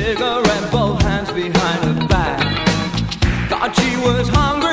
cigarette, both hands behind her back. God, she was hungry.